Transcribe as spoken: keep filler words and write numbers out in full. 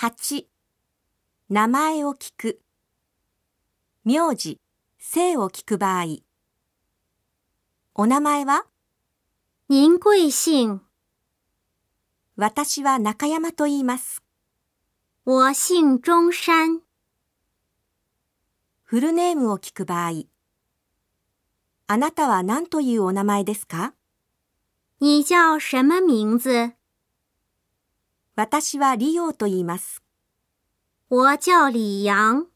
はち、名前を聞く。名字、姓を聞く場合。お名前は？ 您貴姓？ 私は中山と言います。 我姓中山。 フルネームを聞く場合。あなたは何というお名前ですか？ 你叫什么名字？ 私はリオと言います。 我叫李陽。